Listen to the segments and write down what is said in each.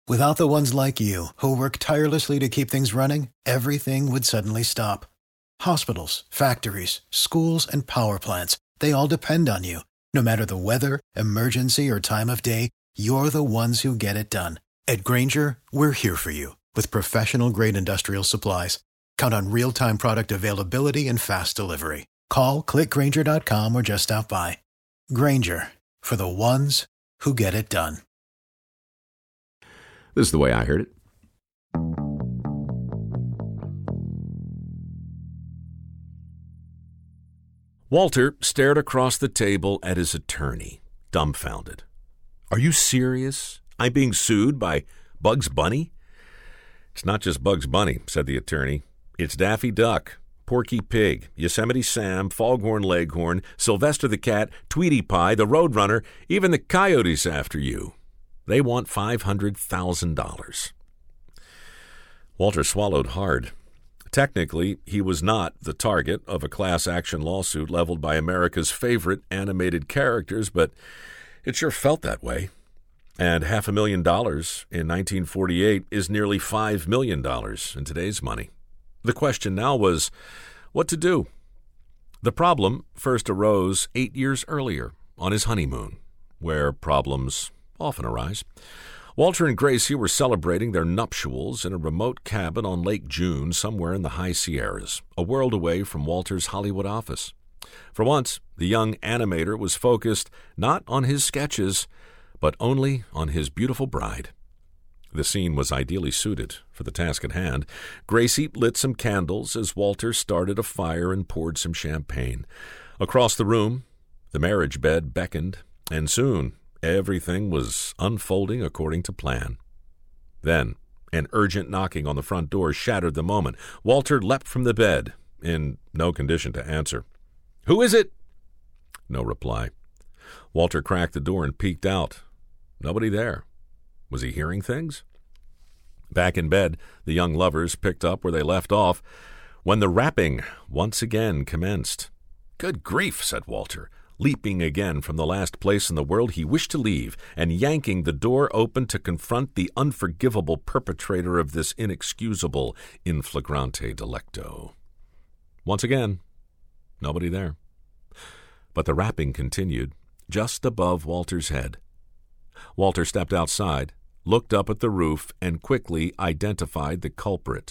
Without the ones like you, who work tirelessly to keep things running, everything would suddenly stop. Hospitals, factories, schools, and power plants, they all depend on you. No matter the weather, emergency, or time of day, you're the ones who get it done. At Grainger, we're here for you with professional-grade industrial supplies. Count on real-time product availability and fast delivery. Call, clickgrainger.com, or just stop by. Grainger, for the ones who get it done. This is the way I heard it. Walter stared across the table at his attorney, dumbfounded. Are you serious? I'm being sued by Bugs Bunny? It's not just Bugs Bunny, said the attorney. It's Daffy Duck, Porky Pig, Yosemite Sam, Foghorn Leghorn, Sylvester the Cat, Tweety Pie, the Roadrunner, even the Coyotes after you. They want $500,000. Walter swallowed hard. Technically, he was not the target of a class action lawsuit leveled by America's favorite animated characters, but it sure felt that way. And $500,000 in 1948 is nearly $5 million in today's money. The question now was what to do. The problem first arose 8 years earlier on his honeymoon, where problems often arise. Walter and Gracie were celebrating their nuptials in a remote cabin on Lake June somewhere in the high Sierras, a world away from Walter's Hollywood office. For once, the young animator was focused not on his sketches, but only on his beautiful bride. The scene was ideally suited for the task at hand. Gracie lit some candles as Walter started a fire and poured some champagne. Across the room, the marriage bed beckoned, and soon everything was unfolding according to plan. Then, an urgent knocking on the front door shattered the moment. Walter leapt from the bed, in no condition to answer. "Who is it?" No reply. Walter cracked the door and peeked out. Nobody there. Was he hearing things? Back in bed, the young lovers picked up where they left off when the rapping once again commenced. "Good grief," said Walter, leaping again from the last place in the world he wished to leave and yanking the door open to confront the unforgivable perpetrator of this inexcusable in flagrante delicto. Once again, nobody there. But the rapping continued, just above Walter's head. Walter stepped outside, looked up at the roof, and quickly identified the culprit.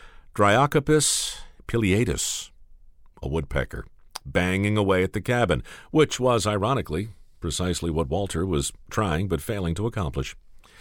Dryocopus pileatus, a woodpecker, banging away at the cabin, which was, ironically, precisely what Walter was trying but failing to accomplish.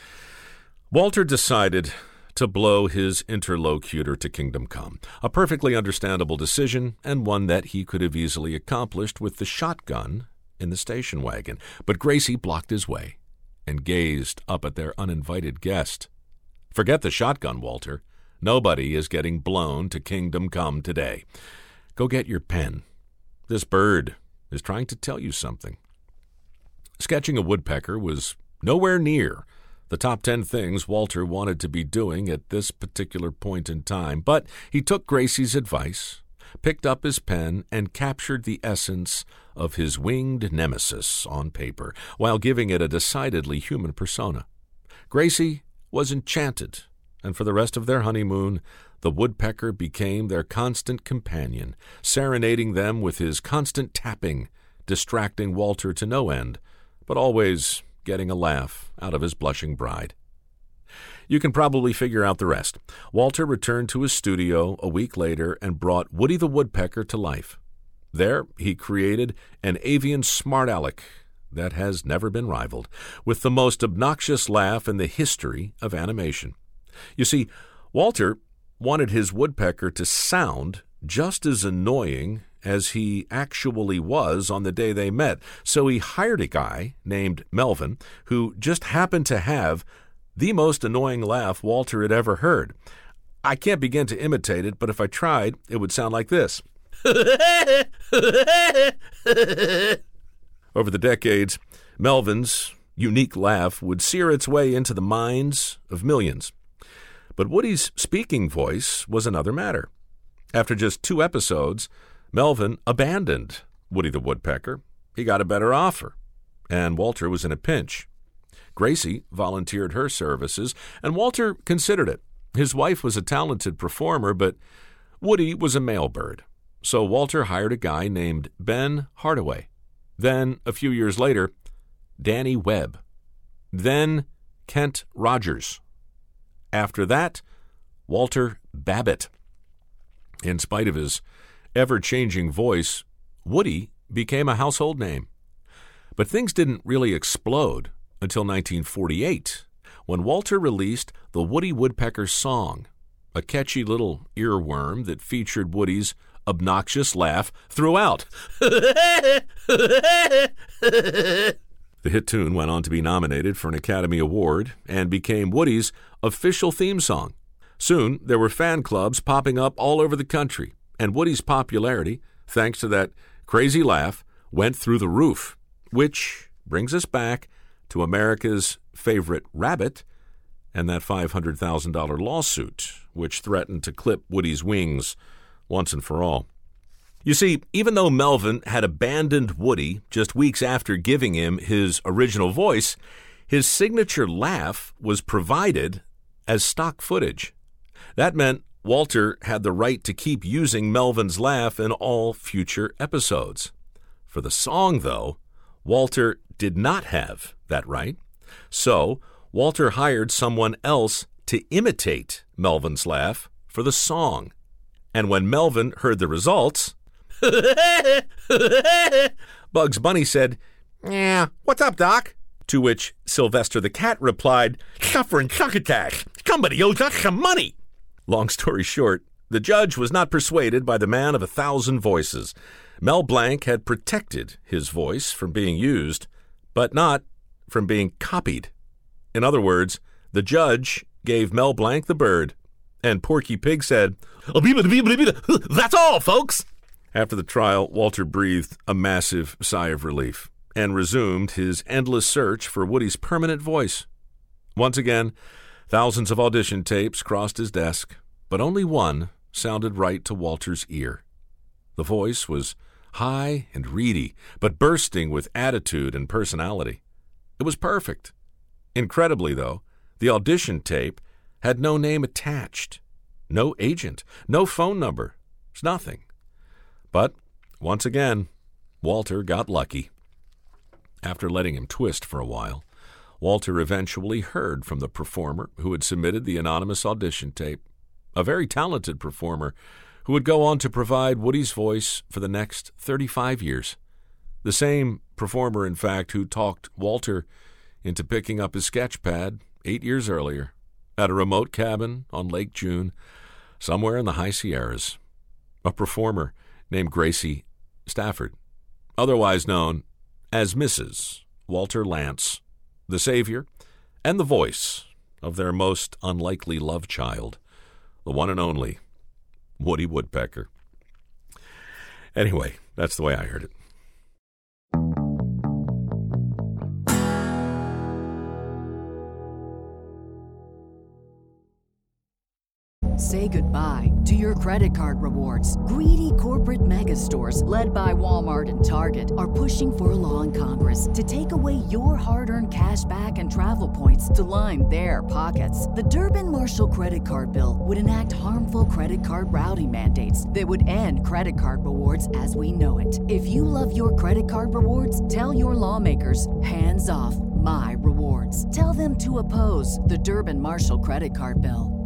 Walter decided to blow his interlocutor to kingdom come, a perfectly understandable decision and one that he could have easily accomplished with the shotgun in the station wagon. But Gracie blocked his way and gazed up at their uninvited guest. "Forget the shotgun, Walter. Nobody is getting blown to kingdom come today. Go get your pen. This bird is trying to tell you something." Sketching a woodpecker was nowhere near the top 10 things Walter wanted to be doing at this particular point in time, but he took Gracie's advice, picked up his pen, and captured the essence of his winged nemesis on paper, while giving it a decidedly human persona. Gracie was enchanted, and for the rest of their honeymoon, the woodpecker became their constant companion, serenading them with his constant tapping, distracting Walter to no end, but always getting a laugh out of his blushing bride. You can probably figure out the rest. Walter returned to his studio a week later and brought Woody the Woodpecker to life. There he created an avian smart aleck that has never been rivaled, with the most obnoxious laugh in the history of animation. You see, Walter wanted his woodpecker to sound just as annoying as he actually was on the day they met, so he hired a guy named Melvin who just happened to have the most annoying laugh Walter had ever heard. I can't begin to imitate it, but if I tried, it would sound like this. Over the decades, Melvin's unique laugh would sear its way into the minds of millions. But Woody's speaking voice was another matter. After just 2 episodes, Melvin abandoned Woody the Woodpecker. He got a better offer, and Walter was in a pinch. Gracie volunteered her services, and Walter considered it. His wife was a talented performer, but Woody was a male bird. So Walter hired a guy named Ben Hardaway. Then, a few years later, Danny Webb. Then Kent Rogers. After that, Walter Babbitt. In spite of his ever-changing voice, Woody became a household name. But things didn't really explode until 1948, when Walter released the Woody Woodpecker song, a catchy little earworm that featured Woody's obnoxious laugh throughout. The hit tune went on to be nominated for an Academy Award and became Woody's official theme song. Soon, there were fan clubs popping up all over the country, and Woody's popularity, thanks to that crazy laugh, went through the roof, which brings us back to America's favorite rabbit and that $500,000 lawsuit, which threatened to clip Woody's wings once and for all. You see, even though Melvin had abandoned Woody just weeks after giving him his original voice, his signature laugh was provided as stock footage. That meant Walter had the right to keep using Melvin's laugh in all future episodes. For the song, though, Walter did not have that right. So Walter hired someone else to imitate Melvin's laugh for the song. And when Melvin heard the results, Bugs Bunny said, "Yeah, what's up, Doc?" To which Sylvester the cat replied, "Suffering succotash. Somebody owes us some money." Long story short, the judge was not persuaded by the man of 1,000 voices. Mel Blanc had protected his voice from being used, but not from being copied. In other words, the judge gave Mel Blanc the bird, and Porky Pig said, "That's all, folks." After the trial, Walter breathed a massive sigh of relief and resumed his endless search for Woody's permanent voice. Once again, thousands of audition tapes crossed his desk, but only one sounded right to Walter's ear. The voice was high and reedy, but bursting with attitude and personality. It was perfect. Incredibly, though, the audition tape had no name attached, no agent, no phone number. It's nothing. But, once again, Walter got lucky. After letting him twist for a while, Walter eventually heard from the performer who had submitted the anonymous audition tape, a very talented performer who would go on to provide Woody's voice for the next 35 years. The same performer, in fact, who talked Walter into picking up his sketch pad 8 years earlier at a remote cabin on Lake June, somewhere in the high Sierras. A performer named Gracie Stafford, otherwise known as Mrs. Walter Lantz, the savior and the voice of their most unlikely love child, the one and only Woody Woodpecker. Anyway, that's the way I heard it. Say goodbye to your credit card rewards. Greedy corporate mega stores, led by Walmart and Target, are pushing for a law in Congress to take away your hard-earned cash back and travel points to line their pockets. The Durbin-Marshall credit card bill would enact harmful credit card routing mandates that would end credit card rewards as we know it. If you love your credit card rewards, tell your lawmakers, hands off my rewards. Tell them to oppose the Durbin-Marshall credit card bill.